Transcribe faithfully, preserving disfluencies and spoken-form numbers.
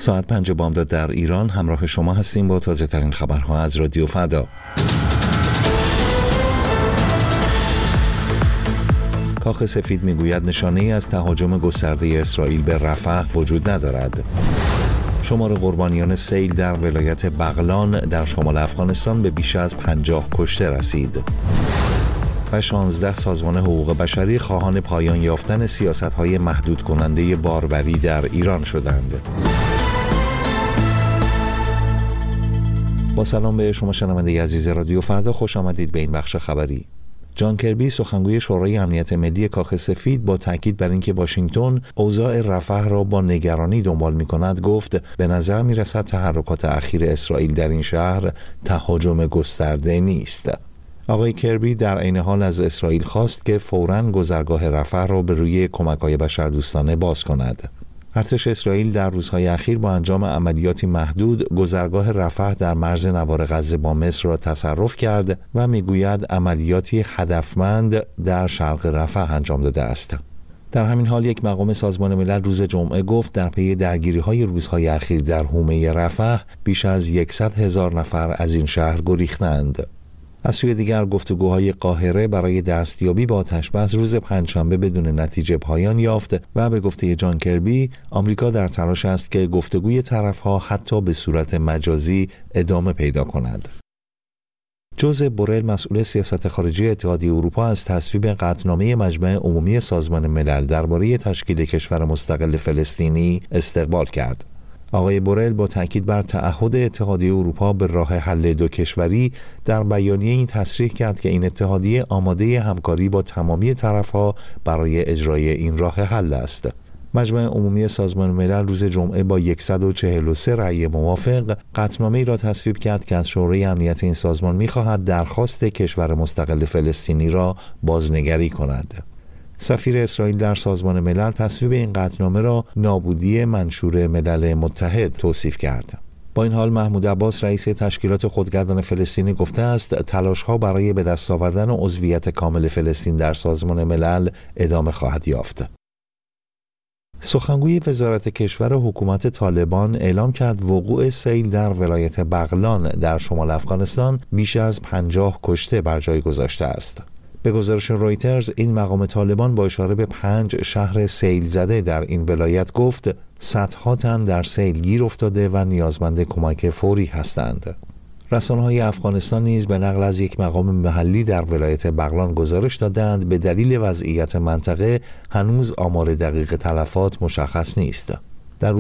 ساعت پنج بامداد در ایران همراه شما هستیم با تازه ترین خبرها از رادیو فردا. کاخ سفید میگوید نشانه‌ای از تهاجم گسترده اسرائیل به رفح وجود ندارد. شمار قربانیان سیل در ولایت بغلان در شمال افغانستان به بیش از پنجاه کشته رسید. و شانزده سازمان حقوق بشری خواهان پایان یافتن سیاست‌های محدود کننده باربری در ایران شدند. با سلام به شما شنونده عزیز رادیو فردا، خوش آمدید به این بخش خبری. جان کربی سخنگوی شورای امنیت ملی کاخ سفید با تاکید بر اینکه واشنگتن اوضاع رفح را با نگرانی دنبال می‌کند گفت به نظر می‌رسد تحرکات اخیر اسرائیل در این شهر تهاجم گسترده نیست. آقای کربی در عین حال از اسرائیل خواست که فوراً گذرگاه رفح را به روی کمک‌های بشردوستانه باز کند. ارتش اسرائیل در روزهای اخیر با انجام عملیاتی محدود گذرگاه رفح در مرز نوار غزه با مصر را تصرف کرد و میگوید عملیاتی هدفمند در شرق رفح انجام داده است. در همین حال یک مقام سازمان ملل روز جمعه گفت در پی درگیری‌های روزهای اخیر در حومه رفح بیش از صد هزار نفر از این شهر گریختند. از سوی دیگر گفتگوهای قاهره برای دستیابی با آتش‌بس روز پنجشنبه بدون نتیجه پایان یافت و به گفته جان کربی آمریکا در تلاش است که گفتگوی طرف‌ها حتی به صورت مجازی ادامه پیدا کند. جوزپ بورل مسئول سیاست خارجی اتحادیه اروپا از تصویب قطعنامه مجمع عمومی سازمان ملل درباره تشکیل کشور مستقل فلسطینی استقبال کرد. آقای بورل با تاکید بر تعهد اتحادیه اروپا به راه حل دو کشوری در بیانیه این تصریح کرد که این اتحادیه آماده همکاری با تمامی طرف‌ها برای اجرای این راه حل است. مجمع عمومی سازمان ملل روز جمعه با صد و چهل و سه رأی موافق قطعنامه‌ای را تصویب کرد که از شورای امنیت این سازمان می‌خواهد درخواست کشور مستقل فلسطینی را بازنگری کند. سفیر اسرائیل در سازمان ملل تصویب این قطعنامه را نابودی منشور ملل متحد توصیف کرد. با این حال محمود عباس رئیس تشکیلات خودگردان فلسطینی گفته است تلاش‌ها برای به دست آوردن عضویت کامل فلسطین در سازمان ملل ادامه خواهد یافت. سخنگوی وزارت کشور حکومت طالبان اعلام کرد وقوع سیل در ولایت بغلان در شمال افغانستان بیش از پنجاه کشته بر جای گذاشته است. به گزارش رویترز این مقام طالبان با اشاره به پنج شهر سیل زده در این ولایت گفت صدها تن در سیل گیر افتاده و نیازمند کمک فوری هستند. رسانه‌های افغانستان نیز به نقل از یک مقام محلی در ولایت بغلان گزارش دادند به دلیل وضعیت منطقه هنوز آمار دقیق تلفات مشخص نیست.